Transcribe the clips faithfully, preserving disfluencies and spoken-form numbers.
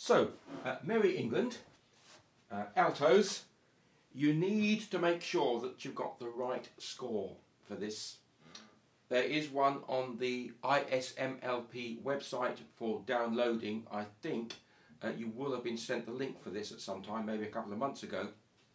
So, uh, Merry England, uh, altos, you need to make sure that you've got the right score for this. There is one on the I S M L P website for downloading. I think uh, you will have been sent the link for this at some time, maybe a couple of months ago.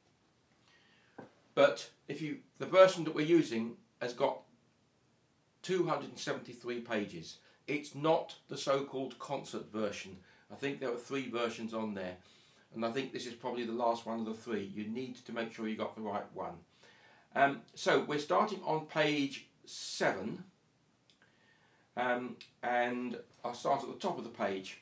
But if you, the version that we're using has got two hundred seventy-three pages. It's not the so-called concert version. I think there were three versions on there, and I think this is probably the last one of the three. You need to make sure you got the right one. Um, so we're starting on page seven, um, and I'll start at the top of the page.